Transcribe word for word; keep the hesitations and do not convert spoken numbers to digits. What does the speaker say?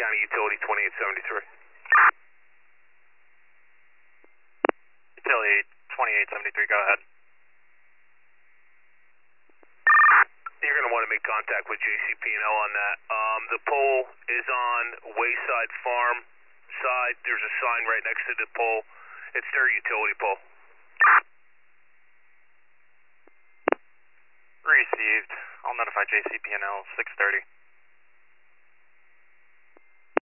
County Utility twenty-eight seventy-three. Utility twenty-eight seventy-three, go ahead. You're going to want to make contact with J C P and L on that. Um, the pole is on Wayside Farm side. There's a sign right next to the pole. It's their utility pole. Received. I'll notify J C P and L six thirty.